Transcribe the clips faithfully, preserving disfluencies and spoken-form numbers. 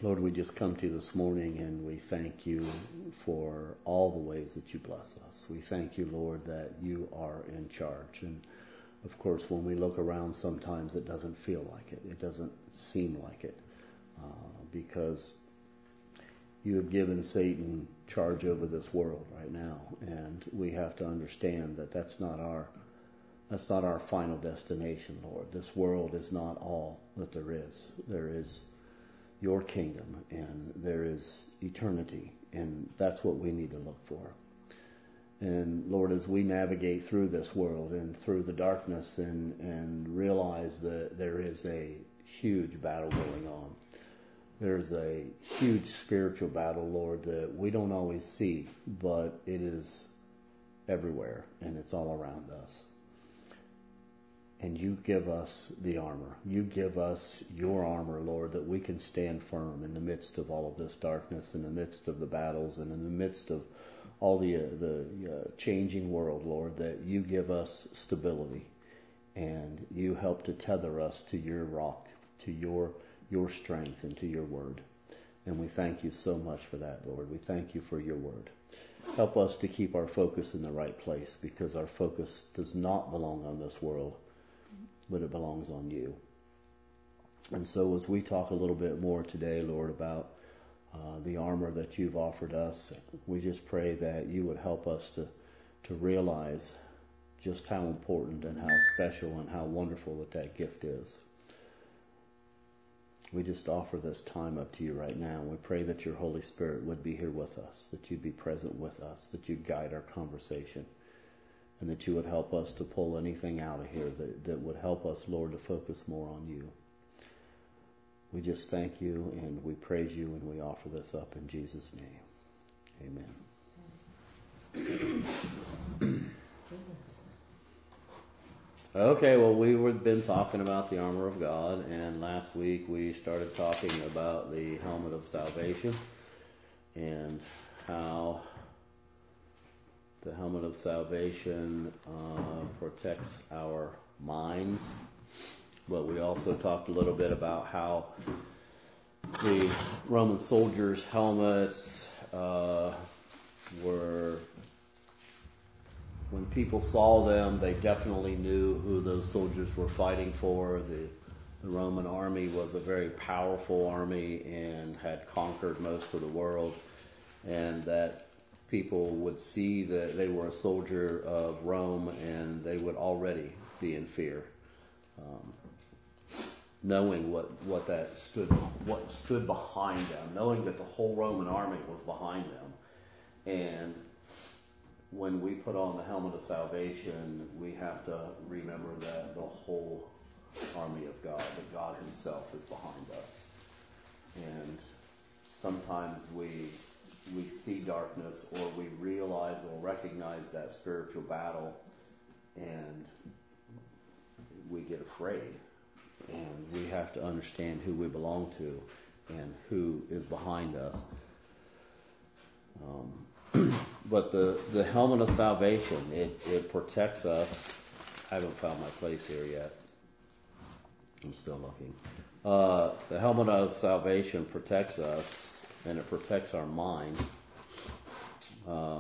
Lord, we just come to you this morning and we thank you for all the ways that you bless us. We thank you, Lord, that you are in charge. And of course, when we look around, sometimes it doesn't feel like it. It doesn't seem like it uh, because you have given Satan charge over this world right now. And we have to understand that that's not our, that's not our final destination, Lord. This world is not all that there is. There is your kingdom, and there is eternity, and that's what we need to look for. And Lord, as we navigate through this world and through the darkness and, and realize that there is a huge battle going on, there's a huge spiritual battle, Lord, that we don't always see, but it is everywhere, and it's all around us. And you give us the armor. You give us your armor, Lord, that we can stand firm in the midst of all of this darkness, in the midst of the battles, and in the midst of all the uh, the uh, changing world, Lord, that you give us stability, and you help to tether us to your rock, to your your strength, and to your word. And we thank you so much for that, Lord. We thank you for your word. Help us to keep our focus in the right place, because our focus does not belong on this world, but it belongs on you. And so as we talk a little bit more today, Lord, about uh, the armor that you've offered us, we just pray that you would help us to, to realize just how important and how special and how wonderful that that gift is. We just offer this time up to you right now. We pray that your Holy Spirit would be here with us, that you'd be present with us, that you'd guide our conversation, and that you would help us to pull anything out of here that, that would help us, Lord, to focus more on you. We just thank you and we praise you, and we offer this up in Jesus' name. Amen. Okay, well, we've been talking about the armor of God, and last week we started talking about the helmet of salvation and how the helmet of salvation uh, protects our minds. But we also talked a little bit about how the Roman soldiers' helmets uh, were, when people saw them, they definitely knew who those soldiers were fighting for. The, the Roman army was a very powerful army and had conquered most of the world, and that people would see that they were a soldier of Rome, and they would already be in fear, um, knowing what, what that stood, what stood behind them, knowing that the whole Roman army was behind them. And when we put on the helmet of salvation, we have to remember that the whole army of God, that God himself is behind us. And sometimes we we see darkness, or we realize or recognize that spiritual battle, and we get afraid. And we have to understand who we belong to and who is behind us. Um, but the, the helmet of salvation, it, it protects us. I haven't found my place here yet. I'm still looking. Uh, the helmet of salvation protects us, and it protects our minds. Uh,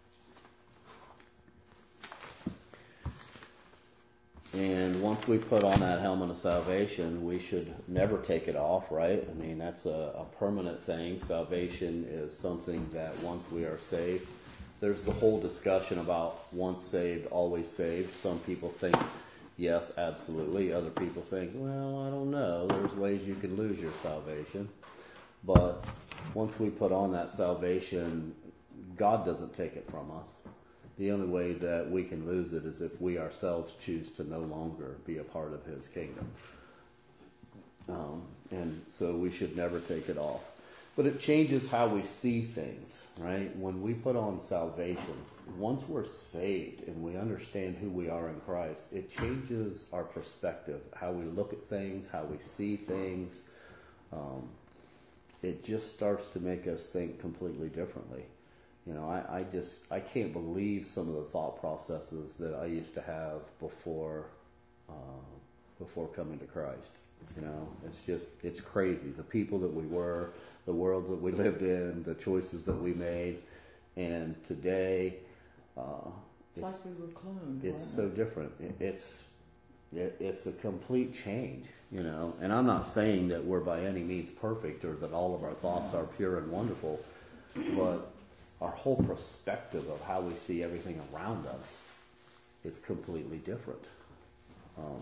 and once we put on that helmet of salvation, we should never take it off, right? I mean, that's a, a permanent thing. Salvation is something that once we are saved, there's the whole discussion about once saved, always saved. Some people think, yes, absolutely. Other people think, well, I don't know. There's ways you can lose your salvation. But once we put on that salvation, God doesn't take it from us. The only way that we can lose it is if we ourselves choose to no longer be a part of his kingdom. Um, and so we should never take it off. But it changes how we see things, right? When we put on salvation, once we're saved and we understand who we are in Christ, it changes our perspective, how we look at things, how we see things. Um, it just starts to make us think completely differently. You know, I, I just, I can't believe some of the thought processes that I used to have before, uh, before coming to Christ. You know, it's just, it's crazy. The people that we were, the world that we lived in, the choices that we made. And today, uh, it's, it's like we were cloned. It's so it? different. It, it's it, it's a complete change, you know. And I'm not saying that we're by any means perfect or that all of our thoughts are pure and wonderful, but our whole perspective of how we see everything around us is completely different. Um,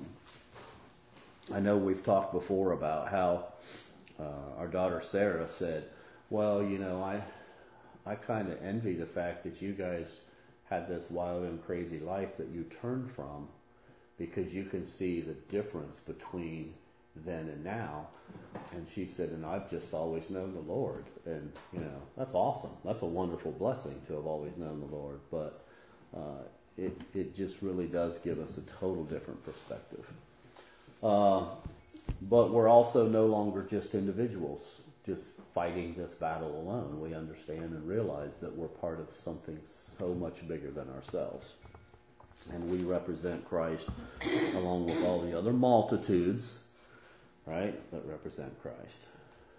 I know we've talked before about how uh, our daughter Sarah said, well, you know, I I kind of envy the fact that you guys had this wild and crazy life that you turned from, because you can see the difference between then and now. And she said, and I've just always known the Lord. And, you know, that's awesome. That's a wonderful blessing to have always known the Lord. But uh, it, it just really does give us a total different perspective. Uh, but we're also no longer just individuals, just fighting this battle alone. We understand and realize that we're part of something so much bigger than ourselves. And we represent Christ along with all the other multitudes, right, that represent Christ.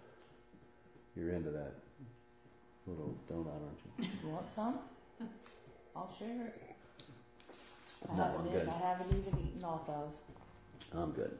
You're into that little donut, aren't you? You want some? I'll share it. I No, haven't I'm been- good. I haven't even eaten off of. I'm good.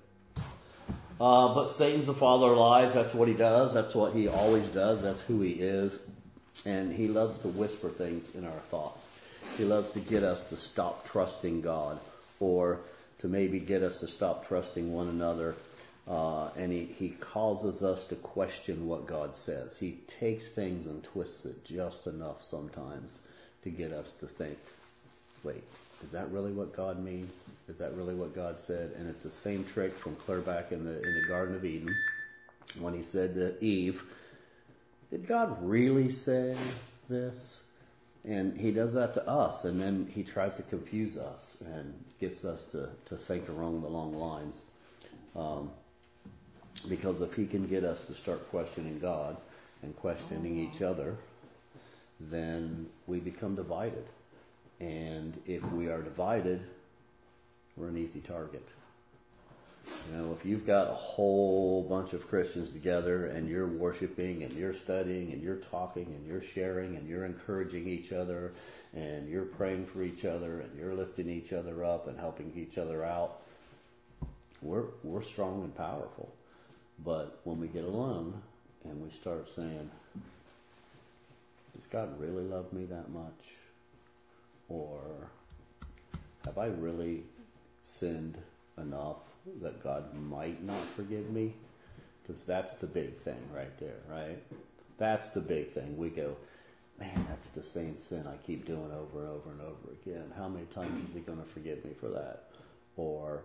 Uh, but Satan's the father of lies. That's what he does. That's what he always does. That's who he is. And he loves to whisper things in our thoughts. He loves to get us to stop trusting God, or to maybe get us to stop trusting one another. Uh, and he, he causes us to question what God says. He takes things and twists it just enough sometimes to get us to think, wait, is that really what God means? Is that really what God said? And it's the same trick from clear back in the in the Garden of Eden when he said to Eve, did God really say this? And he does that to us, and then he tries to confuse us and gets us to, to think along the long lines. Um, because if he can get us to start questioning God and questioning each other, then we become divided. And if we are divided, we're an easy target. You know, if you've got a whole bunch of Christians together and you're worshiping and you're studying and you're talking and you're sharing and you're encouraging each other and you're praying for each other and you're lifting each other up and helping each other out, we're we're strong and powerful. But when we get alone and we start saying, does God really love me that much? Or have I really sinned enough that God might not forgive me? Because that's the big thing right there, right? That's the big thing. We go, man, that's the same sin I keep doing over and over and over again. How many times is he going to forgive me for that? Or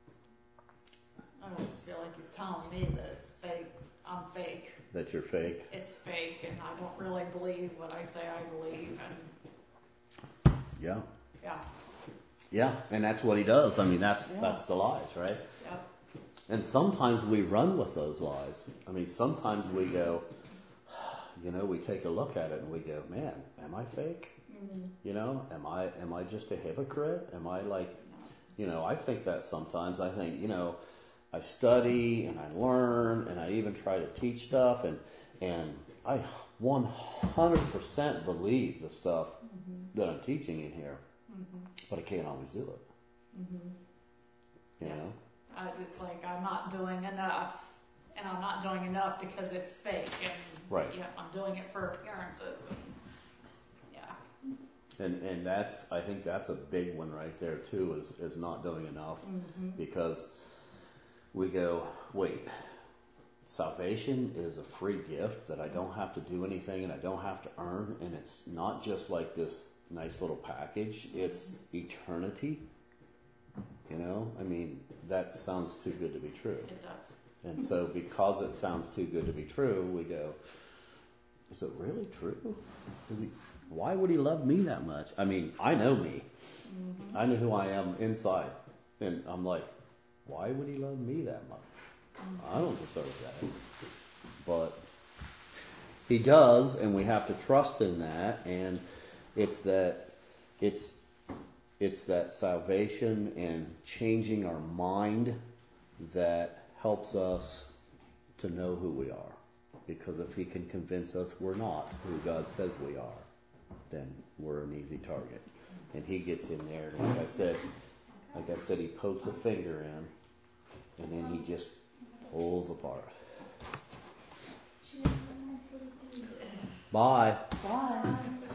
I always feel like he's telling me that it's fake. I'm fake. that you're fake. It's fake, and I don't really believe what I say I believe. And Yeah. yeah, Yeah, and that's what he does. I mean, that's Yeah. that's the lies, right? yep. And sometimes we run with those lies. I mean, sometimes we go, you know, we take a look at it and we go, man, am I fake? Mm-hmm. You know, am I am I just a hypocrite? Am I like, you know, I think that sometimes. I think, you know, I study and I learn and I even try to teach stuff, and and I one hundred percent believe the stuff mm-hmm. that I'm teaching in here, mm-hmm. but I can't always do it. Mm-hmm. You yeah. know? I, it's like I'm not doing enough, and I'm not doing enough because it's fake, and Right. yeah, I'm doing it for appearances, and yeah. And and that's, I think that's a big one right there too, is, is not doing enough, Mm-hmm. because we go, wait, salvation is a free gift that I don't have to do anything and I don't have to earn, and it's not just like this nice little package, it's eternity. You know, I mean, that sounds too good to be true. It does. And so because it sounds too good to be true, we go, is it really true? Is he, why would he love me that much? I mean, I know me. Mm-hmm. I know who I am inside. And I'm like, why would he love me that much? Mm-hmm. I don't deserve that. But he does, and we have to trust in that. And it's that, it's, it's that salvation and changing our mind that helps us to know who we are. Because if he can convince us we're not who God says we are, then we're an easy target. And he gets in there, and like I said, like I said, he pokes a finger in, and then he just pulls apart. Bye. Bye.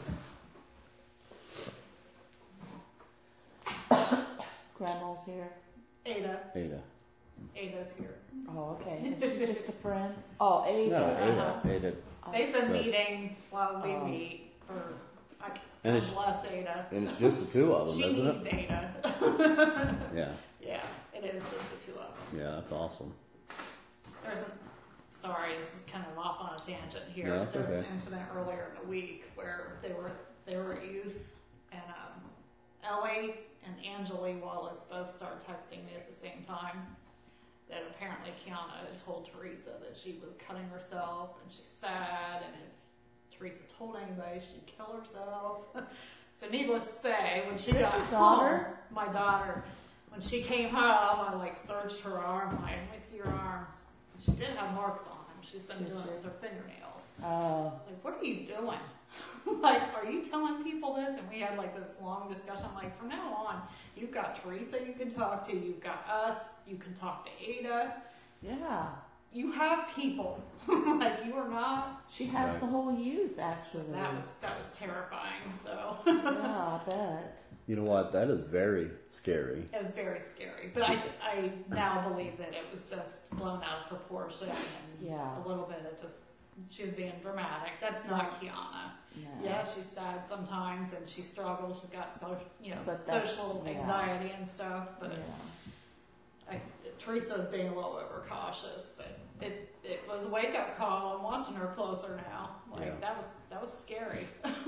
Grandma's here. Ada. Ada. Ada's here. Oh, okay. Is she just a friend? Oh, Ada. No, Ada. Uh-huh. Ada. They've been Does. meeting while we Oh. meet for, I And God it's- bless Ada. And it's just the two of them, She isn't needs it? Ada. Yeah. Yeah, it is just the two of them. Yeah, that's awesome. There's a, sorry, this is kind of off on a tangent here. No, that's There was okay. an incident earlier in the week where they were they were at youth, and um, Ellie and Angeli Wallace both started texting me at the same time. That apparently Kiana had told Teresa that she was cutting herself and she's sad, and if Teresa told anybody, she'd kill herself. So needless to say, when she Is this got your daughter? home, my daughter, when she came home, I like searched her arms. Like, let me see your arms. She did have marks on them. She's been Did doing she? it with her fingernails. Oh. I was like, what are you doing? Like, are you telling people this? And we had like this long discussion. I'm like, from now on, you've got Teresa you can talk to. You've got us. You can talk to Ada. Yeah. You have people. Like, you are not. She has Right. the whole youth, actually. That was that was terrifying. So Yeah, I bet. You know what? That is very scary. it was very scary. But I I now believe that it was just blown out of proportion and Yeah. a little bit of just she was being dramatic. That's not Kiana. No. Yeah, she's sad sometimes and she struggles. She's got social, you know, But that's- social yeah. anxiety and stuff. But Yeah. I, Teresa's being a little overcautious. But it it was a wake up call. I'm watching her closer now. Like Yeah. that was that was scary.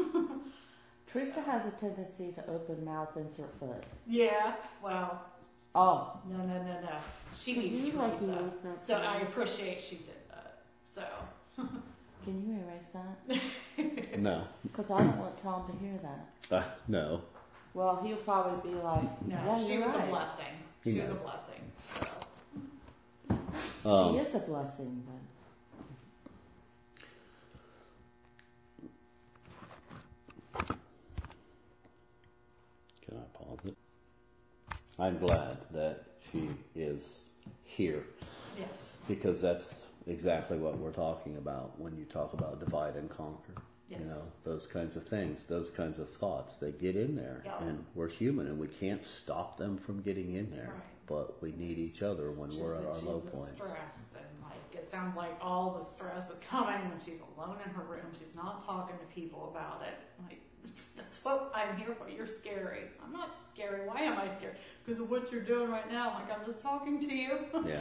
Teresa has a tendency to open mouth, insert foot. Yeah. Well, Oh. no, no, no, no. She Can needs you, like, Teresa. look at So her? I appreciate she did that. So Can you erase that? No. Because I don't want Tom to hear that. Uh, no. Well, he'll probably be like, no, yeah, she you're was right. a blessing. He She was a knows. blessing. So. Um, She is a blessing, but Can I pause it? I'm glad that she is here Yes. because that's exactly what we're talking about when you talk about divide and conquer. Yes. You know, those kinds of things, those kinds of thoughts, they get in there. Yeah. And we're human and we can't stop them from getting in there. Right. But we need each other when She we're at said our she low was points. stressed, and like it sounds like all the stress is coming when she's alone in her room. She's not talking to people about it. Like it's, that's what I'm here for. You're scary. I'm not scary. Why am I scared? Because of what you're doing right now. Like I'm just talking to you. Yeah.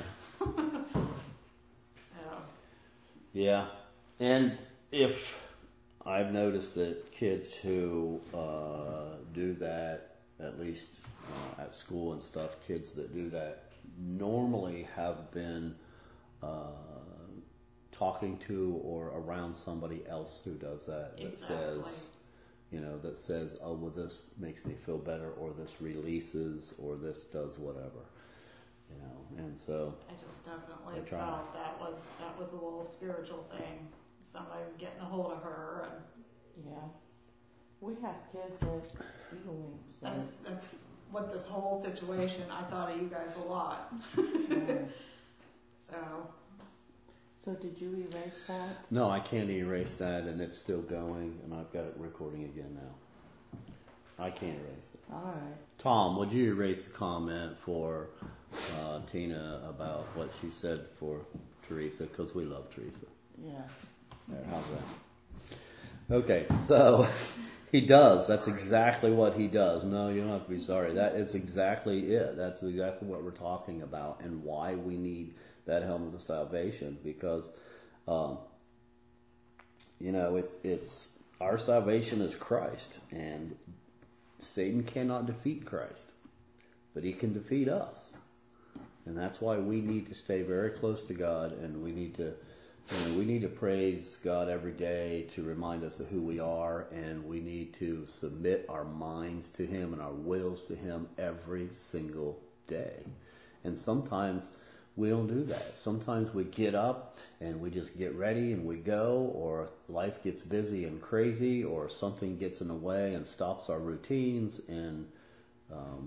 So Yeah. And if I've noticed that kids who uh, do that, at least uh, at school and stuff, kids that do that normally have been uh, talking to or around somebody else who does that, that Exactly. says, you know, that says, oh, well, this makes me feel better, or this releases, or this does whatever, you know, and so, I just definitely I try. felt that was that was a little spiritual thing. Somebody was getting a hold of her, and yeah. We have kids at Eagle Wings. that- that's that's what this whole situation. I thought of you guys a lot. yeah. So So did you erase that? no, I can't erase that, and it's still going, and I've got it recording again now. I can't erase it. All right. Tom, would you erase the comment for uh, Tina about what she said for Teresa? Because we love Teresa. Yeah. There, how's that? Okay, so he does. That's exactly what he does. No, you don't have to be sorry. That is exactly it. That's exactly what we're talking about, and why we need that helmet of salvation. Because, um, you know, it's it's our salvation is Christ, and Satan cannot defeat Christ, but he can defeat us. And that's why we need to stay very close to God, and we need to you know, we need to praise God every day to remind us of who we are, and we need to submit our minds to Him and our wills to Him every single day. And sometimes we don't do that. Sometimes we get up and we just get ready and we go, or life gets busy and crazy, or something gets in the way and stops our routines. And, um,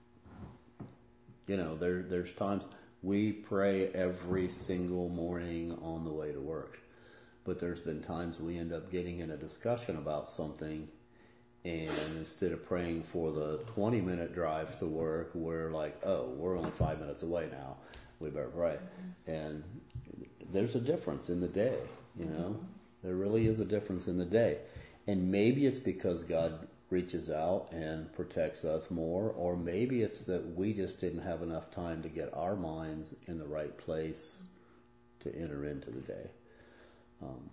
you know, there there's times we pray every single morning on the way to work. But there's been times we end up getting in a discussion about something, and instead of praying for the twenty minute drive to work, we're like, oh, we're only five minutes away now. We better pray. Mm-hmm. And there's a difference in the day, you know. Mm-hmm. There really is a difference in the day. And maybe it's because God reaches out and protects us more, or maybe it's that we just didn't have enough time to get our minds in the right place to enter into the day. Um,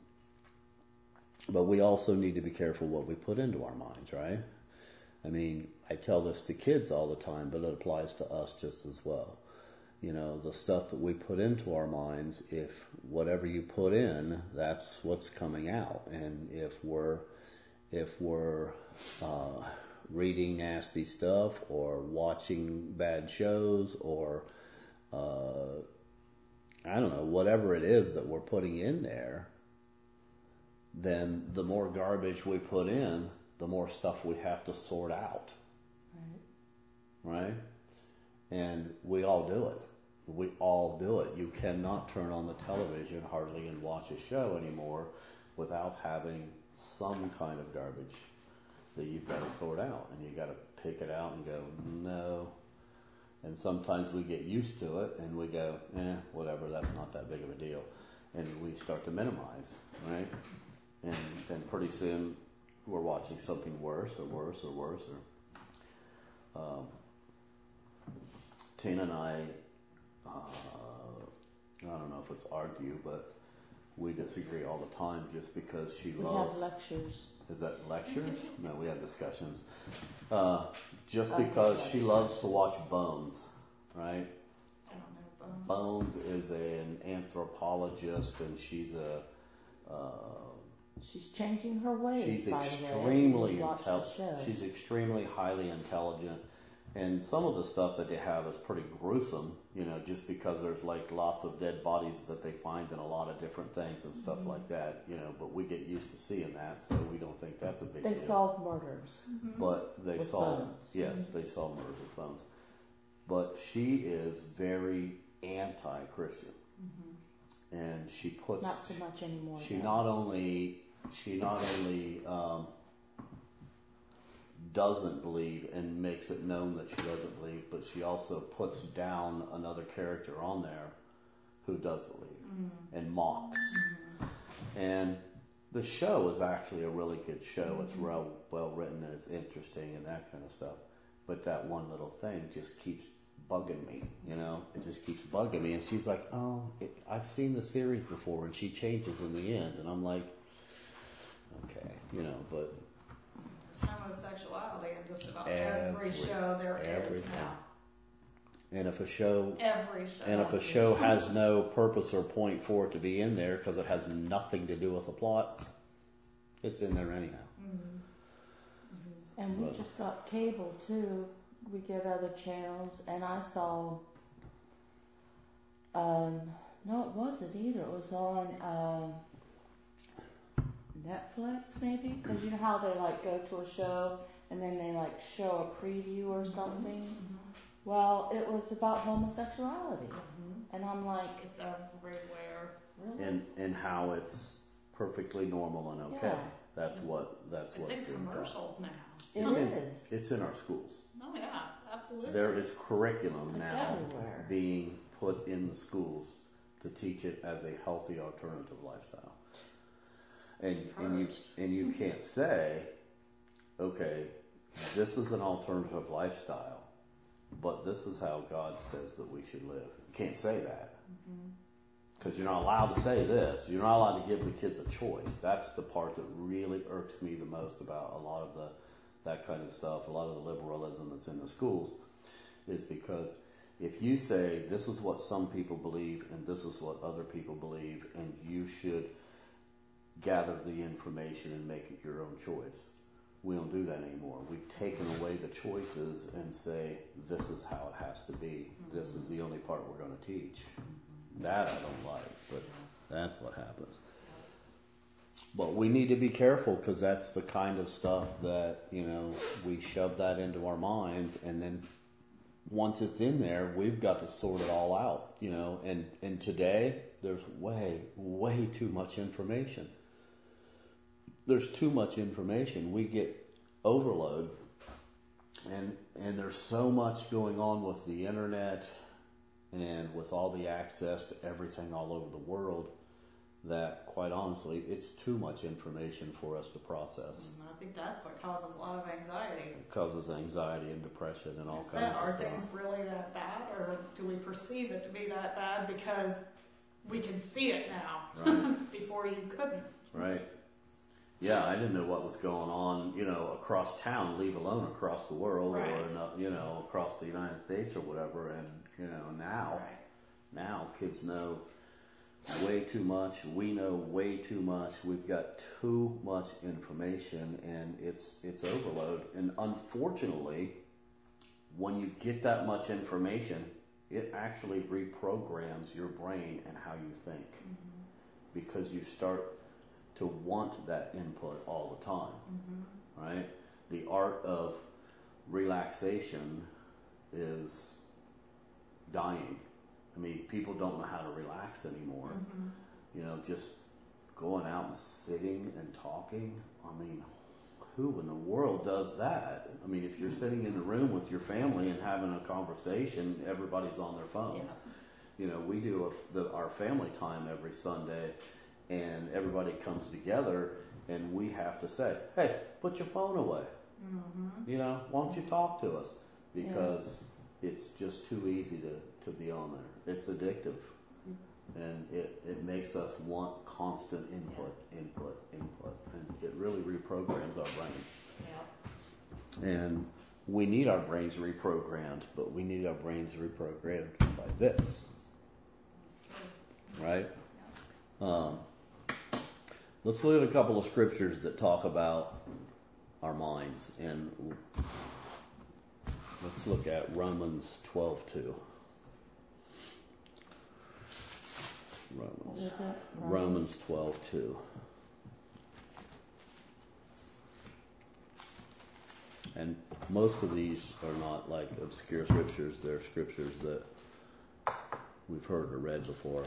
but we also need to be careful what we put into our minds, right? I mean, I tell this to kids all the time, but it applies to us just as well. You know, the stuff that we put into our minds, if whatever you put in, that's what's coming out. And if we're, if we're uh, reading nasty stuff or watching bad shows or, uh, I don't know, whatever it is that we're putting in there, then the more garbage we put in, the more stuff we have to sort out. Right. Right? And we all do it. We all do it. You cannot turn on the television hardly and watch a show anymore without having some kind of garbage that you've got to sort out. And you got to pick it out and go, no. And sometimes we get used to it and we go, eh, whatever, that's not that big of a deal. And we start to minimize, right? And then pretty soon we're watching something worse or worse or worse. Or, um, Tina and I, uh, I don't know if it's argue, but we disagree all the time just because she We loves... have lectures. Is that lectures? No, we have discussions. Uh, just Okay, because yeah, she loves to watch Bones, right? I don't know. Bones. Bones is an anthropologist, and she's a... Uh, She's changing her ways, she's by extremely the way. Watch the intelligent. show. She's extremely highly intelligent. And some of the stuff that they have is pretty gruesome, you know, just because there's like lots of dead bodies that they find in a lot of different things and stuff mm-hmm. like that, you know, but we get used to seeing that, so we don't think that's a big they deal. They solve murders. Mm-hmm. But they with solve, bones. yes, mm-hmm. they solve murders with bones. But she is very anti-Christian. Mm-hmm. And she puts... Not so much anymore. She though. not only, she not only, um, doesn't believe and makes it known that she doesn't believe, but she also puts down another character on there who does believe mm-hmm. and mocks. Mm-hmm. And the show is actually a really good show. Mm-hmm. It's well, well written and it's interesting and that kind of stuff. But that one little thing just keeps bugging me, you know? It just keeps bugging me. And she's like, oh, it, I've seen the series before, and she changes in the end. And I'm like, okay, you know, but... homosexuality in just about every, every show there everything. is now. And if a show, every show, and if a show has no purpose or point for it to be in there because it has nothing to do with the plot, it's in there anyhow. Mm-hmm. Mm-hmm. And we but, just got cable too. We get other channels, and I saw. Um, no, it wasn't either. It was on. Um, Netflix maybe, because you know how they like go to a show and then they like show a preview or something. Mm-hmm. Well, it was about homosexuality, mm-hmm. and I'm like, it's everywhere. Really? And and how it's perfectly normal and okay. Yeah. That's what that's it's what's in being commercials done. now. It it's is. In, it's in our schools. Oh yeah, absolutely. There is curriculum it's now everywhere. being put in the schools to teach it as a healthy alternative lifestyle. And, and you and you can't say, okay, this is an alternative lifestyle, but this is how God says that we should live. You can't say that because mm-hmm. you're not allowed to say this. You're not allowed to give the kids a choice. That's the part that really irks me the most about a lot of the that kind of stuff. A lot of the liberalism that's in the schools is because if you say this is what some people believe and this is what other people believe, and you should gather the information and make it your own choice. we don't do that anymore. We've taken away the choices and say, this is how it has to be. Mm-hmm. This is the only part we're going to teach. Mm-hmm. That I don't like, but that's what happens. But we need to be careful, because that's the kind of stuff that, you know, we shove that into our minds, and then once it's in there, we've got to sort it all out, you know. And, and today, there's way, way too much information. There's too much information. We get overload, and and there's so much going on with the internet and with all the access to everything all over the world that, quite honestly, it's too much information for us to process. And I think that's what causes a lot of anxiety. It causes anxiety and depression and all Is kinds that, of are stuff. things really that bad, or do we perceive it to be that bad because we can see it now? Right. Before you couldn't. Right. Yeah, I didn't know what was going on, you know, across town, leave alone across the world, Right. or, in, uh, you know, across the United States or whatever. And, you know, now, Right. now kids know way too much. We know way too much. We've got too much information, and it's it's overload. And unfortunately, when you get that much information, it actually reprograms your brain and how you think, mm-hmm. because you start to want that input all the time, mm-hmm. right? The art of relaxation is dying. I mean, people don't know how to relax anymore. Mm-hmm. You know, just going out and sitting and talking. I mean, who in the world does that? I mean, if you're sitting in the room with your family and having a conversation, everybody's on their phones. Yeah. You know, we do a, the, our family time every Sunday, and everybody comes together, and we have to say, hey, put your phone away. Mm-hmm. You know, why don't you talk to us? Because yeah. it's just too easy to, to be on there. It's addictive. Mm-hmm. And it, it makes us want constant input, yeah. input, input. And it really reprograms our brains. Yeah. And we need our brains reprogrammed, but we need our brains reprogrammed by this. Right? Yeah. Um, let's look at a couple of scriptures that talk about our minds, and let's look at Romans twelve two. Romans, what is it? Romans? Romans twelve two. And most of these are not like obscure scriptures. They're scriptures that we've heard or read before.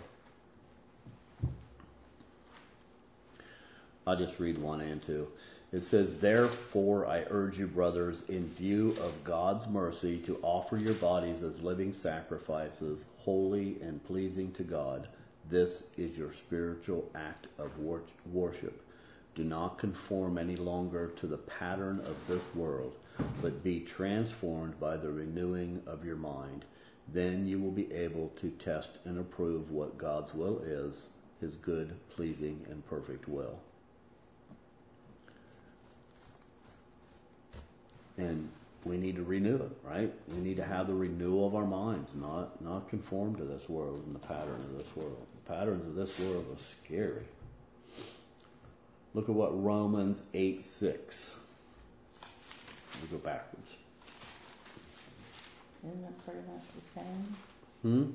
I'll just read one and two. It says, therefore I urge you, brothers, in view of God's mercy, to offer your bodies as living sacrifices, holy and pleasing to God. This is your spiritual act of wor- worship. Do not conform any longer to the pattern of this world, but be transformed by the renewing of your mind. Then you will be able to test and approve what God's will is, his good, pleasing, and perfect will. And we need to renew it, right? We need to have the renewal of our minds, not not conform to this world and the pattern of this world. The patterns of this world are scary. Look at what Romans eight six. We go backwards. Isn't it pretty much the same? Hmm?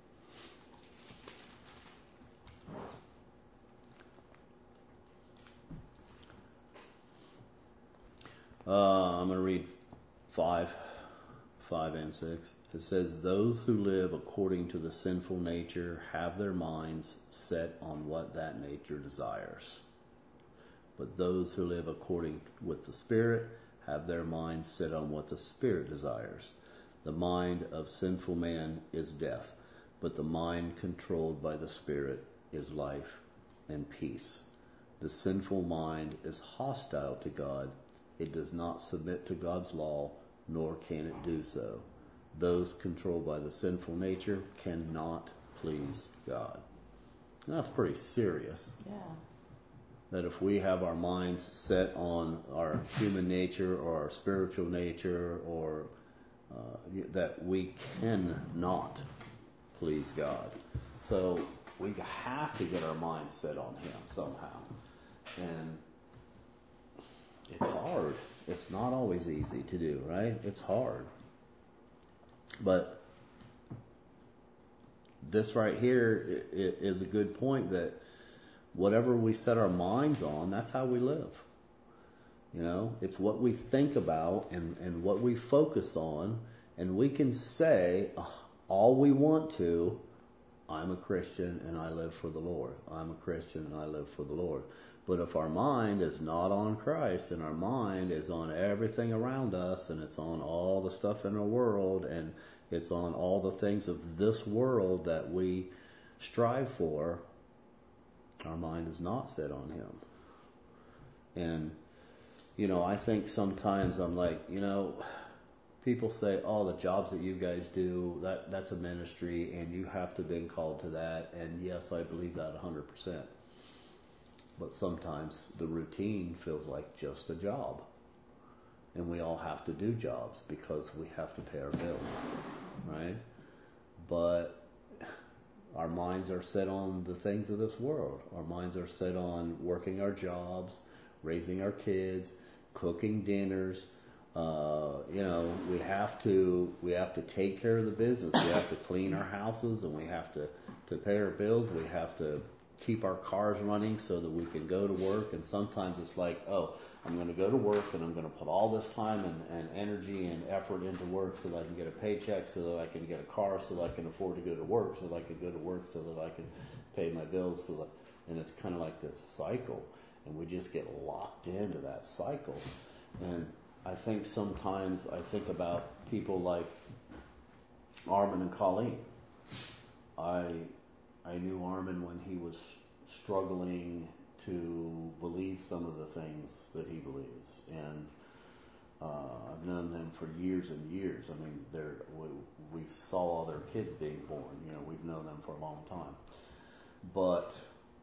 Uh, I'm going to read five, five and six. It says, those who live according to the sinful nature have their minds set on what that nature desires. But those who live according with the Spirit have their minds set on what the Spirit desires. The mind of sinful man is death, but the mind controlled by the Spirit is life and peace. The sinful mind is hostile to God. It does not submit to God's law, nor can it do so. Those controlled by the sinful nature cannot please God. And that's pretty serious. Yeah. That if we have our minds set on our human nature or our spiritual nature, or uh, that we cannot please God. So we have to get our minds set on him somehow. And it's hard. It's not always easy to do, right? It's hard. But this right here is a good point, that whatever we set our minds on, that's how we live. You know, it's what we think about and, and what we focus on. And we can say all we want to, I'm a Christian and I live for the Lord. I'm a Christian and I live for the Lord. But if our mind is not on Christ, and our mind is on everything around us, and it's on all the stuff in the world, and it's on all the things of this world that we strive for, our mind is not set on Him. And, you know, I think sometimes I'm like, you know, people say, oh, the jobs that you guys do, that that's a ministry, and you have to have been called to that. And yes, I believe that one hundred percent. But sometimes the routine feels like just a job. And we all have to do jobs because we have to pay our bills, right? But our minds are set on the things of this world. Our minds are set on working our jobs, raising our kids, cooking dinners. Uh, you know, we have to we have to take care of the business. We have to clean our houses, and we have to, to pay our bills. We have to keep our cars running so that we can go to work. And sometimes it's like, oh, I'm going to go to work and I'm going to put all this time and, and energy and effort into work so that I can get a paycheck, so that I can get a car, so that I can afford to go to work, so that I can go to work, so that I can pay my bills. So that, and it's kind of like this cycle, and we just get locked into that cycle. And I think sometimes I think about people like Armin and Colleen. I I knew Armin when he was struggling to believe some of the things that he believes, and uh, I've known them for years and years. I mean, they're, we we saw all their kids being born. You know, we've known them for a long time, but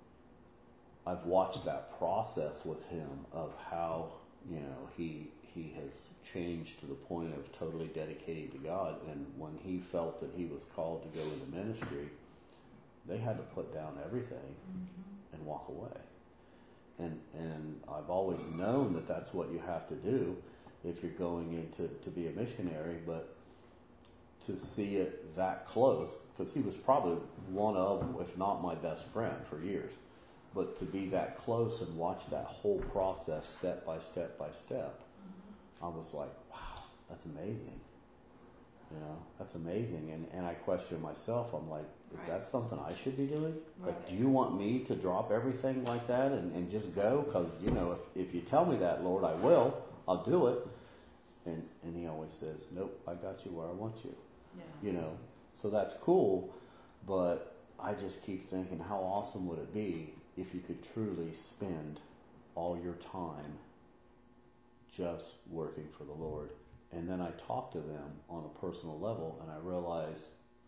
I've watched that process with him of how, you know, he he has changed to the point of totally dedicating to God. And when he felt that he was called to go into ministry, they had to put down everything mm-hmm. and walk away. And and I've always known that that's what you have to do if you're going into to be a missionary. But to see it that close, because he was probably one of, if not my best friend for years, but to be that close and watch that whole process step by step by step, mm-hmm. I was like, wow, that's amazing. You know, that's amazing. And, and I question myself. I'm like, is right. that something I should be doing? Right. Like, do you want me to drop everything like that and, and just go? Because, you know, if, if you tell me that, Lord, I will. I'll do it. And and he always says, nope, I got you where I want you. Yeah. You know, so that's cool. But I just keep thinking, how awesome would it be if you could truly spend all your time just working for the Lord? And then I talk to them on a personal level, and I realize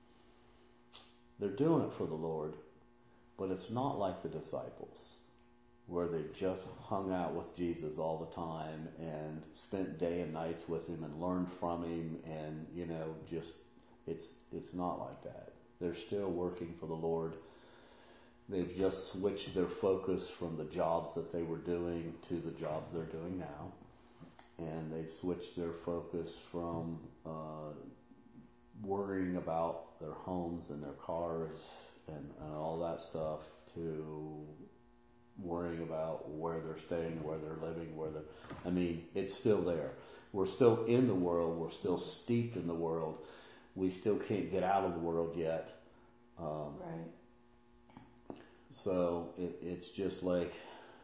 they're doing it for the Lord, but it's not like the disciples, where they just hung out with Jesus all the time and spent day and nights with him and learned from him, and, you know, just, it's it's not like that. They're still working for the Lord. They've just switched their focus from the jobs that they were doing to the jobs they're doing now. And they've switched their focus from uh, worrying about their homes and their cars and, and all that stuff to worrying about where they're staying, where they're living, where they're... I mean, it's still there. We're still in the world. We're still steeped in the world. We still can't get out of the world yet. Um, right. So it, it's just like...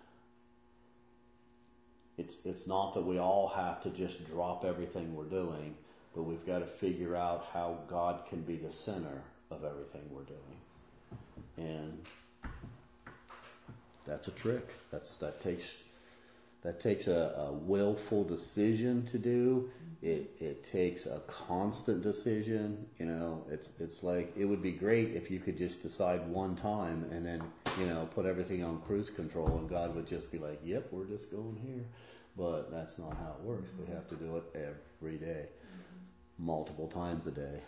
It's it's not that we all have to just drop everything we're doing, but we've got to figure out how God can be the center of everything we're doing. And that's a trick. That's that takes that takes a, a willful decision to do. It it takes a constant decision. You know, it's it's like it would be great if you could just decide one time and then, you know, put everything on cruise control and God would just be like, yep, we're just going here. But that's not how it works. We have to do it every day, multiple times a day.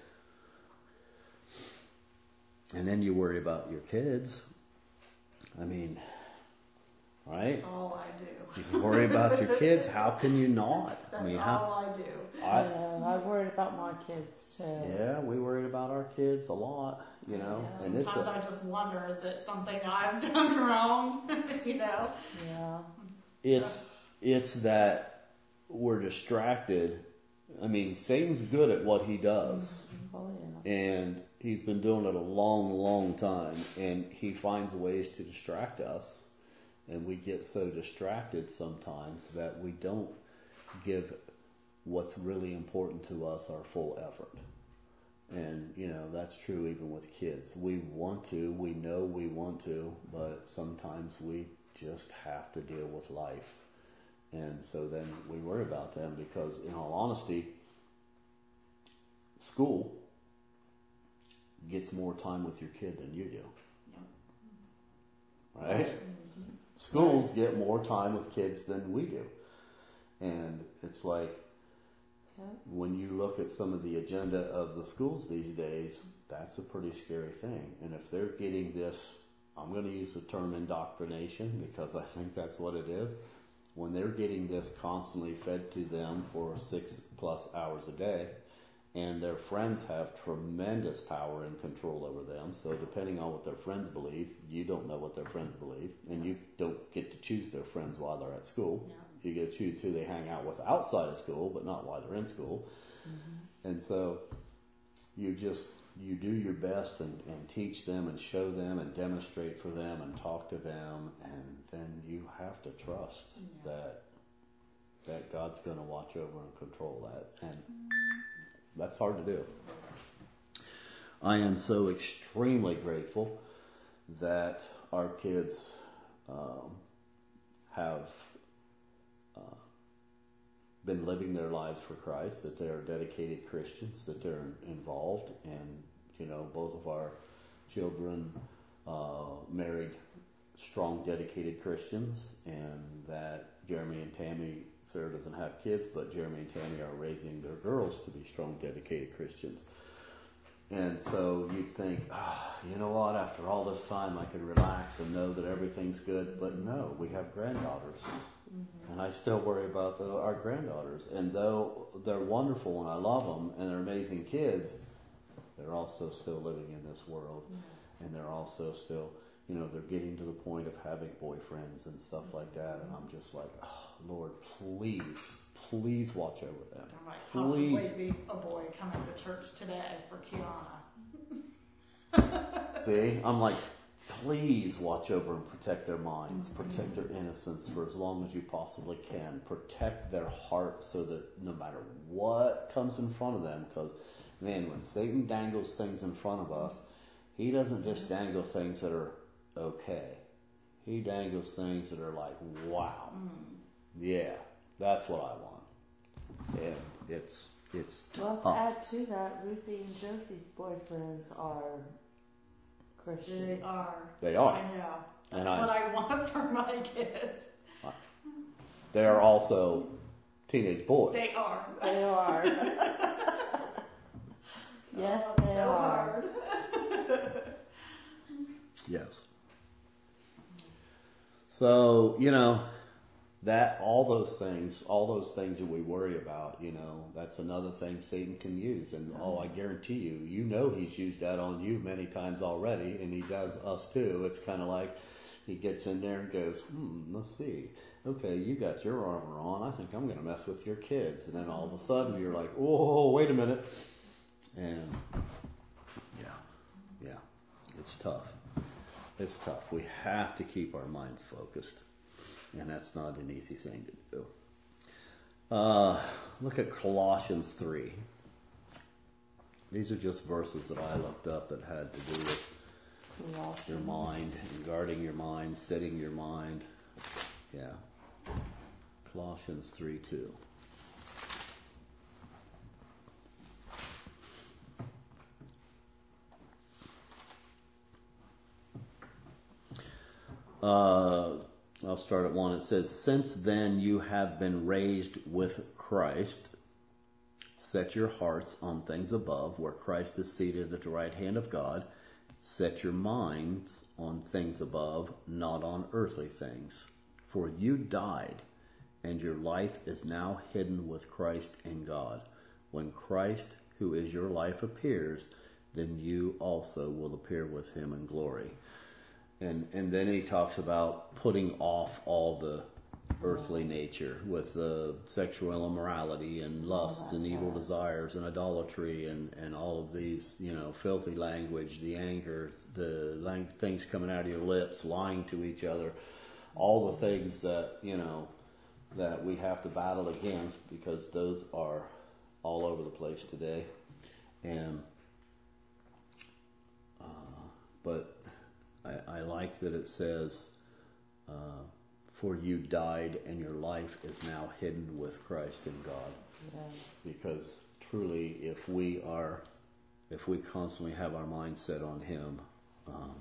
And then you worry about your kids. I mean, right? That's all I do. You worry about your kids. How can you not? That's I mean, all how, I do. I, Yeah, I worried about my kids too. yeah, we worried about our kids a lot, you know, Yeah, and it's sometimes a, I just wonder, is it something I've done wrong? You know? Yeah. it's it's that we're distracted. I mean, Satan's good at what he does, Oh yeah. and he's been doing it a long, long time, and he finds ways to distract us, and we get so distracted sometimes that we don't give what's really important to us our full effort. And, you know, that's true even with kids. We want to, we know we want to, but sometimes we just have to deal with life. And so then we worry about them because, in all honesty, school gets more time with your kid than you do. Yep. Right? Mm-hmm. Schools get more time with kids than we do. And it's like, Yeah. when you look at some of the agenda of the schools these days, that's a pretty scary thing. And if they're getting this, I'm going to use the term indoctrination because I think that's what it is. When they're getting this constantly fed to them for six plus hours a day, and their friends have tremendous power and control over them. So depending on what their friends believe, you don't know what their friends believe, and you don't get to choose their friends while they're at school. Yeah. You get to choose who they hang out with outside of school, but not while they're in school. Mm-hmm. And so you just, you do your best and, and teach them and show them and demonstrate for them and talk to them, and then you have to trust Yeah. that that God's going to watch over and control that. And that's hard to do. I am so extremely grateful that our kids um, have uh, been living their lives for Christ, that they are dedicated Christians, that they're involved, and, you know, both of our children uh, married strong, dedicated Christians, and that Jeremy and Tammy, Sarah doesn't have kids, but Jeremy and Tammy are raising their girls to be strong, dedicated Christians. And so you'd think, oh, you know what, after all this time I could relax and know that everything's good. But no, we have granddaughters. Mm-hmm. And I still worry about the, our granddaughters. And though they're wonderful and I love them and they're amazing kids, they're also still living in this world. Mm-hmm. And they're also still, you know, they're getting to the point of having boyfriends and stuff mm-hmm. like that. And I'm just like, oh, Lord, please, please watch over them. There might Please. possibly be a boy coming to church today for Kiana. See, I'm like, please watch over and protect their minds, protect their innocence for as long as you possibly can. Protect their heart so that no matter what comes in front of them, because, man, when Satan dangles things in front of us, he doesn't just dangle things that are okay. He dangles things that are like, wow, mm. yeah, that's what I want. And it's, it's Well, to tough. add to that, Ruthie and Josie's boyfriends are Christians. They are. They are. I know. That's And I- what I want for my kids. They are also teenage boys. They are. They are. Yes, Oh, they so are. hard. Yes. So, you know, that, all those things, all those things that we worry about, you know, that's another thing Satan can use. And oh, I guarantee you, you know he's used that on you many times already, and he does us too. It's kind of like he gets in there and goes, hmm, let's see. Okay, you got your armor on. I think I'm going to mess with your kids. And then all of a sudden you're like, whoa, wait a minute. And yeah, yeah, it's tough. It's tough. We have to keep our minds focused. And that's not an easy thing to do. Uh, look at Colossians three. These are just verses that I looked up that had to do with Colossians. your mind, and guarding your mind, setting your mind. Yeah. Colossians three two. Uh, I'll start at one. It says, since then you have been raised with Christ. Set your hearts on things above, where Christ is seated at the right hand of God. Set your minds on things above, not on earthly things. For you died, and your life is now hidden with Christ in God. When Christ, who is your life, appears, then you also will appear with him in glory. And and then he talks about putting off all the earthly nature with the sexual immorality and lust and evil desires and idolatry and, and all of these, you know, filthy language, the anger, the lang- things coming out of your lips, lying to each other, all the things that, you know, that we have to battle against, because those are all over the place today. And uh, but I, I like that it says, uh, for you died and your life is now hidden with Christ in God. Yeah. Because truly, if we are, if we constantly have our mind set on him, um,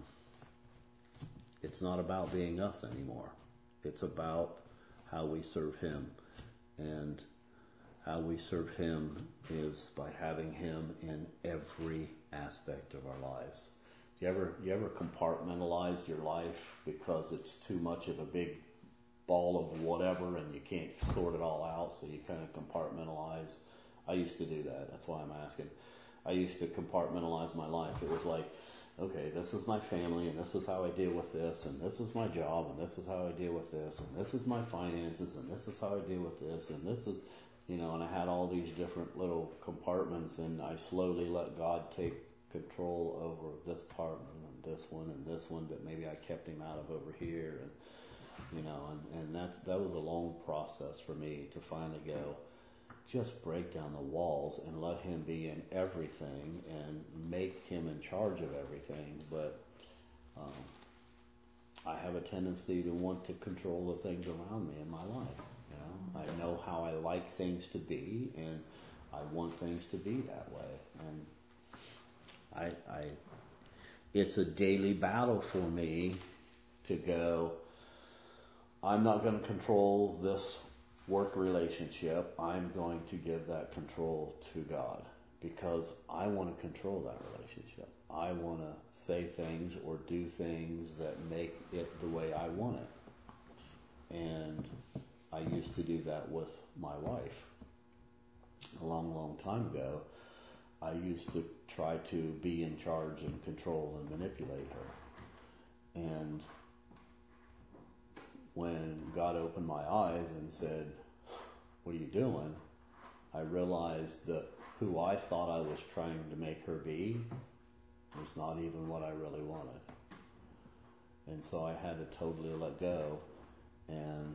it's not about being us anymore. It's about how we serve him. And how we serve him is by having him in every aspect of our lives. You ever, you ever compartmentalize your life because it's too much of a big ball of whatever and you can't sort it all out, so you kind of compartmentalize? I used to do that. That's why I'm asking. I used to compartmentalize my life. It was like, okay, this is my family, and this is how I deal with this, and this is my job, and this is how I deal with this, and this is my finances, and this is how I deal with this, and this is, you know, and I had all these different little compartments, and I slowly let God take control over this part and this one and this one, but maybe I kept him out of over here, and you know, and, and that's that was a long process for me to finally go, just break down the walls and let him be in everything and make him in charge of everything. But um, I have a tendency to want to control the things around me in my life. You know, I know how I like things to be, and I want things to be that way. And I, I, it's a daily battle for me to go, I'm not going to control this work relationship. I'm going to give that control to God, because I want to control that relationship. I want to say things or do things that make it the way I want it. And I used to do that with my wife. A long, long time ago, I used to try to be in charge and control and manipulate her. And when God opened my eyes and said, what are you doing? I realized that who I thought I was trying to make her be was not even what I really wanted. And so I had to totally let go and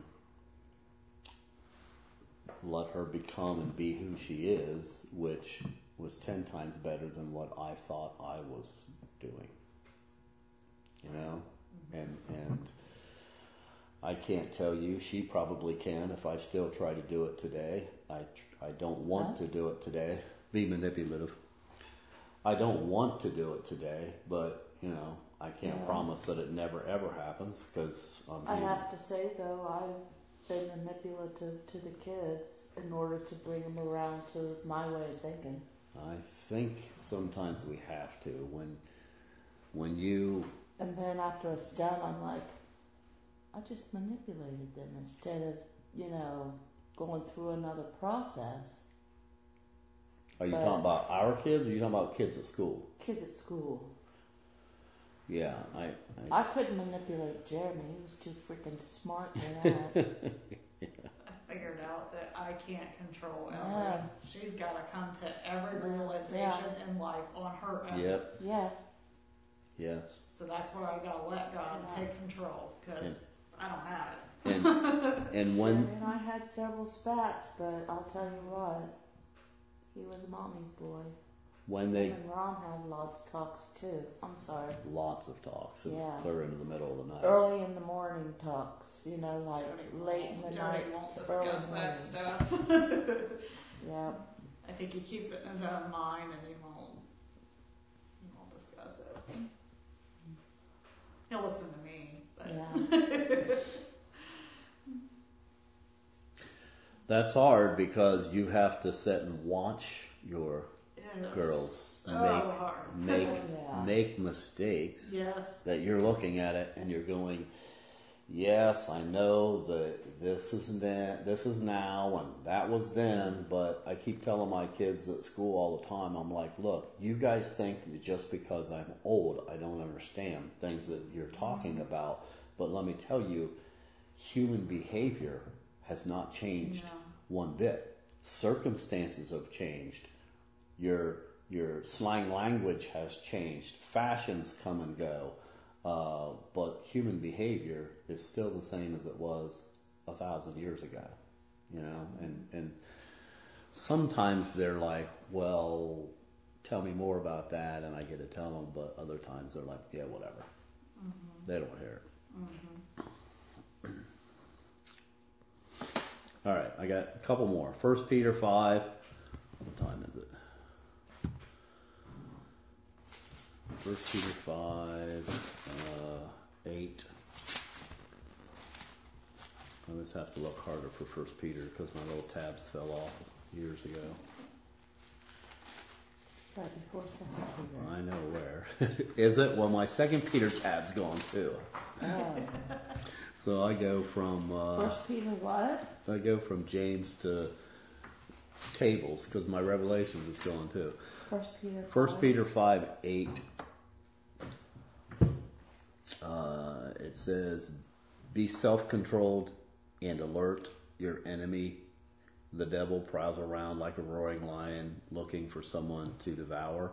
let her become and be who she is, which was ten times better than what I thought I was doing. You know? And and I can't tell you, she probably can if I still try to do it today. I, I don't want Huh? to do it today. Be manipulative. I don't want to do it today, but, you know, I can't Yeah. promise that it never ever happens, because I'm I human. have to say, though, I've been manipulative to the kids in order to bring them around to my way of thinking. I think sometimes we have to. When, when you... And then after it's done, I'm like, I just manipulated them instead of, you know, going through another process. Are you But- talking about our kids, or are you talking about kids at school? Kids at school. Yeah, I... I, I couldn't manipulate Jeremy. He was too freaking smart for that. I figured out that I can't control Yeah. Ellen. She's got to come to every Yeah. realization in life on her own. Yep, Yeah. yes. So that's where I got to let God Yeah. take control, because I don't have it. And, and when... Jeremy and I had several spats, but I'll tell you what, he was a mommy's boy. When they... Him and Ron had lots of talks too. I'm sorry. Lots of talks, and Yeah. clear into the middle of the night. Early in the morning talks, you know, like Jody late in the Jody night won't to early discuss morning. that stuff. Yeah. I think he keeps it in his own mind, and he won't. He won't discuss it. He'll listen to me, but Yeah. That's hard, because you have to sit and watch your it's girls so make hard. make Yeah. make mistakes Yes. that you're looking at it and you're going, yes, I know that this is then, this is now, and that was then, but I keep telling my kids at school all the time, I'm like, look, you guys think that just because I'm old, I don't understand things that you're talking about, but let me tell you, human behavior has not changed No. one bit. Circumstances have changed. Your your slang language has changed. Fashions come and go. Uh, but human behavior is still the same as it was a thousand years ago, you know, and, and sometimes they're like, well, tell me more about that, and I get to tell them, but other times they're like, yeah, whatever. Mm-hmm. They don't hear it. Mm-hmm. All right, I got a couple more. First Peter five. What time is it? First Peter five, uh, eight. I just have to look harder for First Peter because my little tabs fell off years ago. Right before Second Peter. I know where. Is it? Well, my Second Peter tab's gone too. Oh. So I go from uh, First Peter what? I go from James to tables because my Revelations is gone too. First Peter. First five. Peter five eight. Uh, it says, "Be self-controlled and alert. Your enemy, the devil, prowls around like a roaring lion, looking for someone to devour."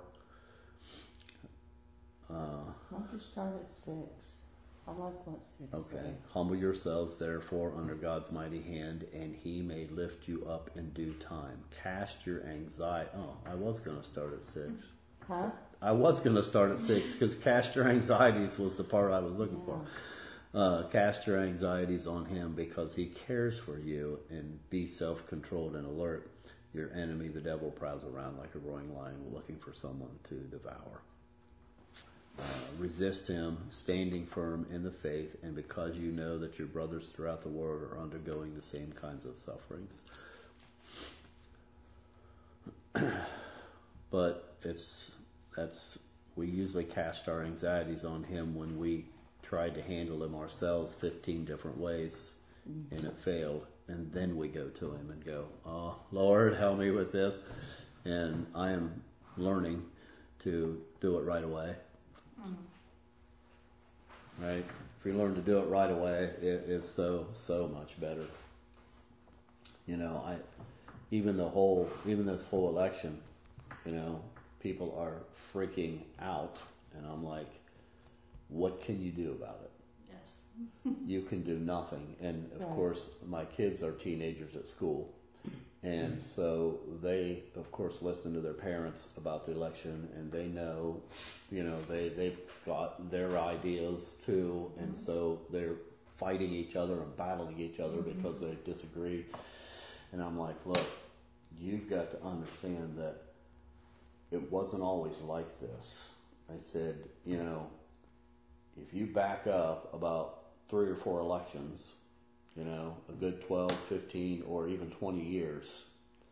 Uh, Why don't you start at six? I like what six okay. said. Humble yourselves, therefore, under God's mighty hand, and He may lift you up in due time. Cast your anxiety. Oh, I was going to start at six. Huh? I was going to start at six because cast your anxieties was the part I was looking Yeah. for. Uh, cast your anxieties on Him because He cares for you, and be self-controlled and alert. Your enemy, the devil, prowls around like a roaring lion looking for someone to devour. Uh, resist him, standing firm in the faith, and because you know that your brothers throughout the world are undergoing the same kinds of sufferings. But it's that's we usually cast our anxieties on Him when we tried to handle them ourselves fifteen different ways, mm-hmm. and it failed, and then we go to Him and go, "Oh Lord, help me with this," and I am learning to do it right away. Right? If you learn to do it right away, it is so, so much better. You know, I, even the whole, even this whole election, you know, people are freaking out, and I'm like, what can you do about it? Yes. You can do nothing. And of right. course, my kids are teenagers at school. And so they, of course, listen to their parents about the election, and they know, you know, they, they've got their ideas too, and so they're fighting each other and battling each other mm-hmm. because they disagree. And I'm like, look, you've got to understand that it wasn't always like this. I said, you know, if you back up about three or four elections, you know, a good twelve, fifteen, or even twenty years,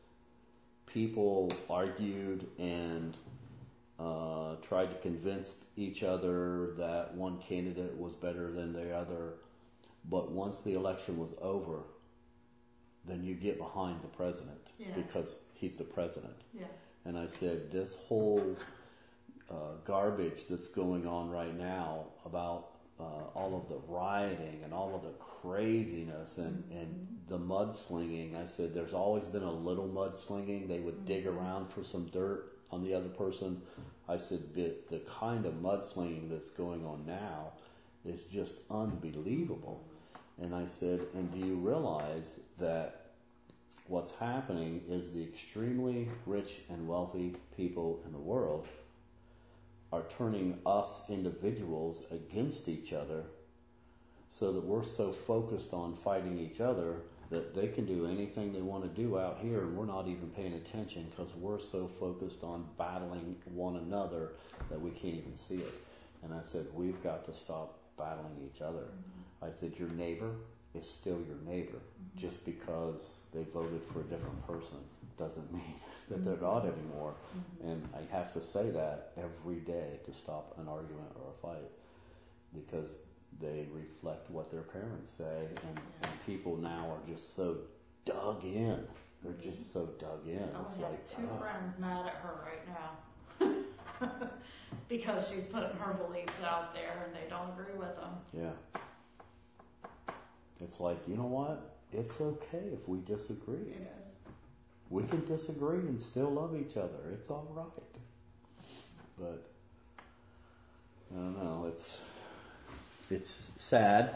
people argued and uh, tried to convince each other that one candidate was better than the other. But once the election was over, then you get behind the president yeah. because he's the president. Yeah. And I said, this whole uh, garbage that's going on right now about Uh, all of the rioting and all of the craziness and, mm-hmm. and the mudslinging. I said, there's always been a little mudslinging. They would mm-hmm. dig around for some dirt on the other person. I said, but the kind of mudslinging that's going on now is just unbelievable. And I said, and do you realize that what's happening is the extremely rich and wealthy people in the world are turning us individuals against each other so that we're so focused on fighting each other that they can do anything they want to do out here, and we're not even paying attention because we're so focused on battling one another that we can't even see it. And I said, we've got to stop battling each other. Mm-hmm. I said, your neighbor is still your neighbor. Mm-hmm. Just because they voted for a different person doesn't mean that they're not anymore. Mm-hmm. And I have to say that every day to stop an argument or a fight, because they reflect what their parents say, and, and people now are just so dug in. They're just so dug in. Ellen It's has like two oh. friends mad at her right now because she's putting her beliefs out there and they don't agree with them. Yeah. It's like, you know what? It's okay if we disagree. It is. We can disagree and still love each other. It's all right. But I don't know. It's it's sad.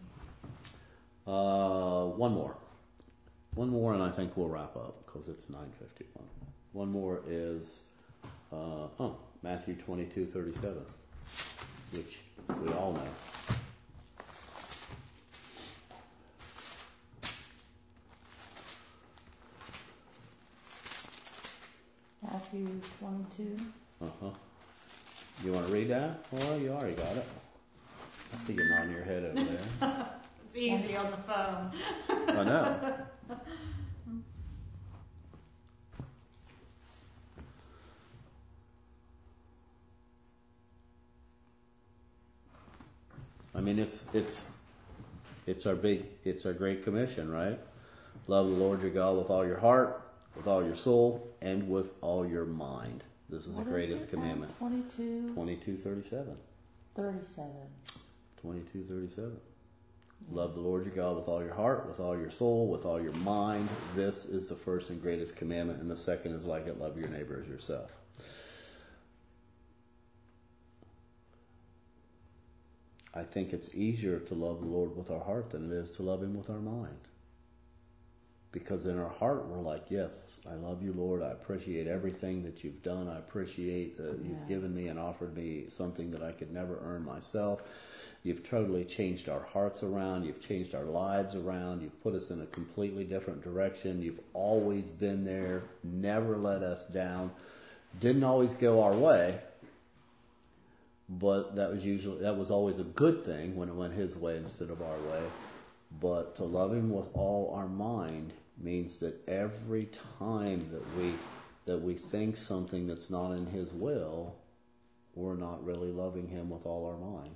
Uh, one more. One more, and I think we'll wrap up because it's nine fifty-one. One more is uh, oh Matthew twenty-two thirty-seven, which we all know. Matthew twenty-two. Uh-huh. You want to read that? Well, you already got it. I see you nodding your head over there. It's easy on the phone. I know. I mean, it's it's it's our big it's our great commission, right? Love the Lord your God with all your heart, with all your soul, and with all your mind. This is What the greatest it commandment. twenty-two. Twenty-two thirty-seven. thirty-seven. Twenty-two thirty-seven. Love the Lord your God with all your heart, with all your soul, with all your mind. This is the first and greatest commandment, and the second is like it: love your neighbor as yourself. I think it's easier to love the Lord with our heart than it is to love Him with our mind. Because in our heart, we're like, yes, I love you, Lord. I appreciate everything that you've done. I appreciate that Yeah. you've given me and offered me something that I could never earn myself. You've totally changed our hearts around. You've changed our lives around. You've put us in a completely different direction. You've always been there, never let us down. Didn't always go our way, but that was usually that was always a good thing when it went His way instead of our way. But to love Him with all our mind means that every time that we that we think something that's not in His will, we're not really loving Him with all our mind.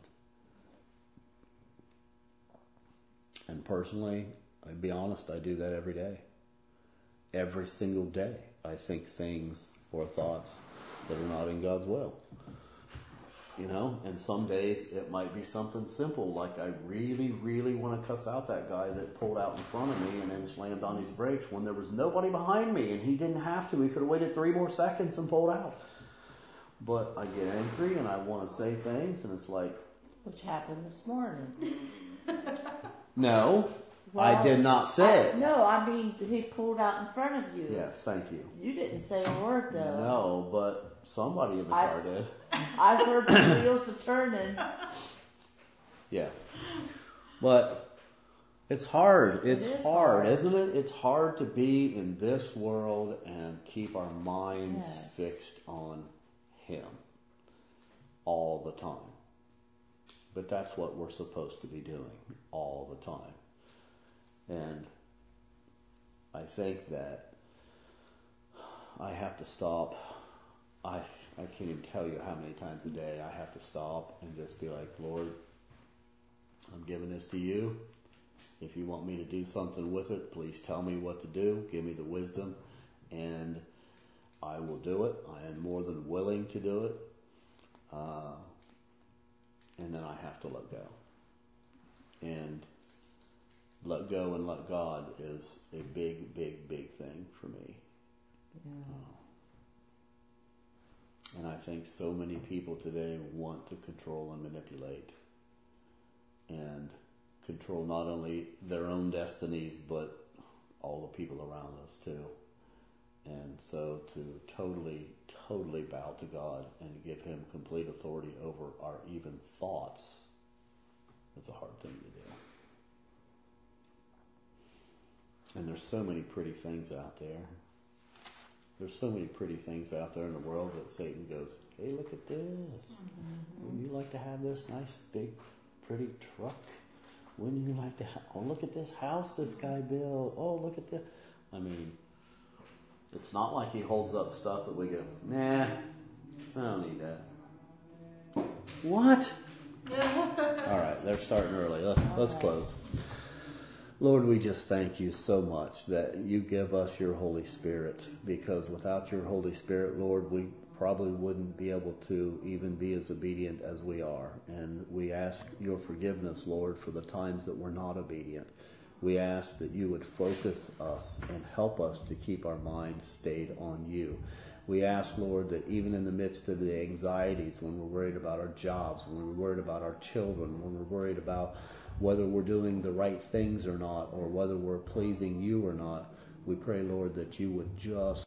And personally, I'd be honest, I do that every day. Every single day, I think things or thoughts that are not in God's will. You know, and some days it might be something simple, like I really, really want to cuss out that guy that pulled out in front of me and then slammed on his brakes when there was nobody behind me, and he didn't have to. He could have waited three more seconds and pulled out. But I get angry and I want to say things, and it's like... Which happened this morning. No, Well, I did not say I, it. No, I mean, he pulled out in front of you. Yes, thank you. You didn't say a word, though. No, but somebody in the I car s- did. I heard the wheels are turning. Yeah. But it's hard. It's It is hard, hard. isn't it? It's hard to be in this world and keep our minds Yes. fixed on Him all the time. But that's what we're supposed to be doing all the time. And I think that I have to stop. I I can't even tell you how many times a day I have to stop and just be like, Lord, I'm giving this to you. If you want me to do something with it, please tell me what to do. Give me the wisdom, and I will do it. I am more than willing to do it. Uh, and then I have to let go. And let go and let God is a big, big, big thing for me. Yeah. And I think so many people today want to control and manipulate and control not only their own destinies, but all the people around us too. And so to totally, totally bow to God and give Him complete authority over our even thoughts is a hard thing to do. And there's so many pretty things out there. There's so many pretty things out there in the world that Satan goes, hey, look at this. Mm-hmm. Wouldn't you like to have this nice, big, pretty truck? Wouldn't you like to have, oh, look at this house this guy built. Oh, look at this. I mean, it's not like he holds up stuff that we go, nah, I don't need that. What? All right, they're starting early. Let's, let's close. Lord, we just thank you so much that you give us your Holy Spirit, because without your Holy Spirit, Lord, we probably wouldn't be able to even be as obedient as we are. And we ask your forgiveness, Lord, for the times that we're not obedient. We ask that you would focus us and help us to keep our mind stayed on you. We ask, Lord, that even in the midst of the anxieties, when we're worried about our jobs, when we're worried about our children, when we're worried about whether we're doing the right things or not, or whether we're pleasing you or not, we pray, Lord, that you would just